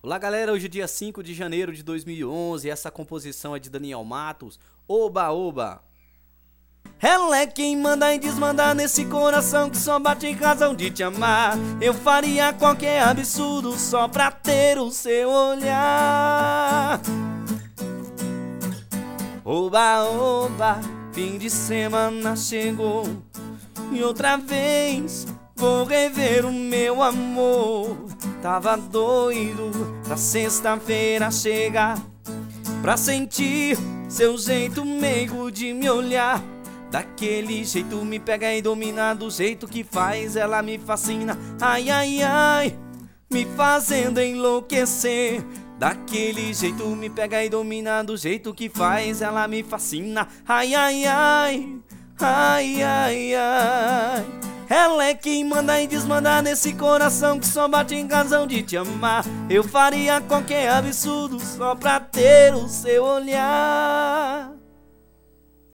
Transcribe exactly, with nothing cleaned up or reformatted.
Olá galera, hoje é dia cinco de janeiro de dois mil e onze, essa composição é de Daniel Matos, Oba Oba. Ela é quem manda e desmanda nesse coração que só bate em razão de te amar. Eu faria qualquer absurdo só pra ter o seu olhar. Oba Oba, fim de semana chegou e outra vez vou rever o meu amor. Tava doido pra sexta-feira chegar, pra sentir seu jeito meigo de me olhar. Daquele jeito me pega e domina, do jeito que faz ela me fascina. Ai, ai, ai, me fazendo enlouquecer. Daquele jeito me pega e domina, do jeito que faz ela me fascina. Ai, ai, ai, ai, ai, ai. Ela é quem manda e desmanda nesse coração que só bate em razão de te amar. Eu faria qualquer absurdo só pra ter o seu olhar.